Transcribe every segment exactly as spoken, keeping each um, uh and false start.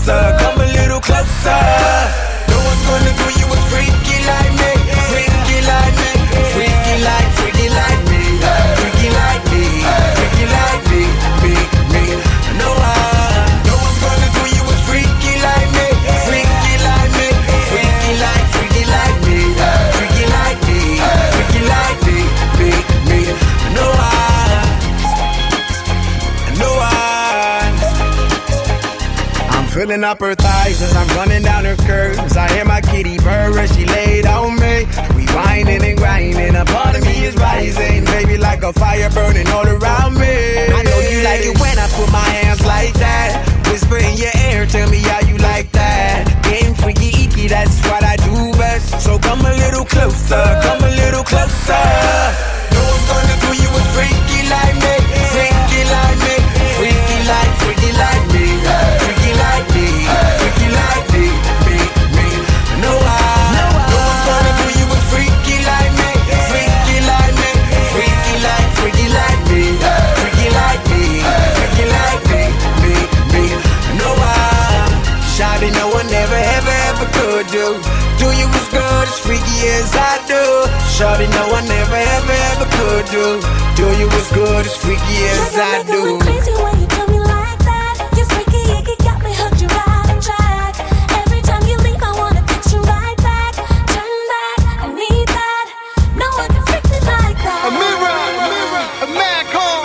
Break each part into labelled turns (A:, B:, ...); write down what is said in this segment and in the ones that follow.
A: closer, come a little closer. No one's gonna do you a freaky like me, freaky like me, freaky like, freaky like me, freaky like me, freaky like me, me, me. No one, no one's gonna do you a freaky like me, freaky like me, freaky like, freaky like me, freaky like me, freaky like me, me, me. No one, no one. I'm filling up her thighs as I'm running down her curves. I hear my kitty purr as she laid on me. We whining and grinding, a part of me is rising, baby, like a fire burning all around me. I know you like it when I put my hands like that. Whisper in your ear, tell me how you like that. Getting freaky, icky, that's what I do best. So come a little closer, come a little closer. No one's gonna do you a freaky like me, freaky like me, freaky like, freaky like me, freaky like me, freaky like me, me, me. No one, no one's gonna do you a freaky like me, freaky like me, freaky like, freaky like me, freaky like me, freaky like me, me, me. No one, shawty, no one ever, ever, ever could do. Do you as good, as freaky as I do. Shawty, no one ever, ever, ever could do. Do you as good, as freaky as I do.
B: You're crazy when you do me like that. You're freaky, you got me hooked, you right on track. Every time you leave, I wanna pitch you right back. Turn back, I need that. No one can freak me like that.
C: A mirror, a mirror, a man called.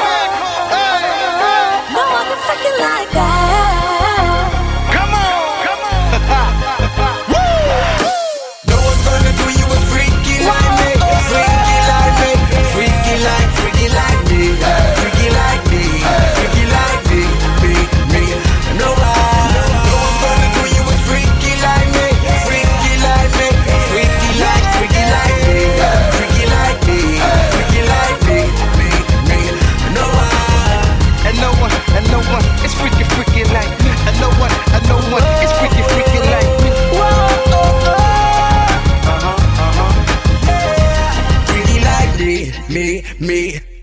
B: No one can freak you like that.
C: Come on, come on.
A: No one's gonna do you a freaky like me, freaky like me, freaky like, freaky like me, freaky like me, freaky like me, me, me. No one, no one's gonna do you a freaky like me, freaky like me, freaky like, freaky like me, freaky like me, freaky like me, me, me. No one,
C: And no one, and no one is freaky, freaky like me. And no one, and no one is freaky, freaky like me.
A: freaky like me, me, me.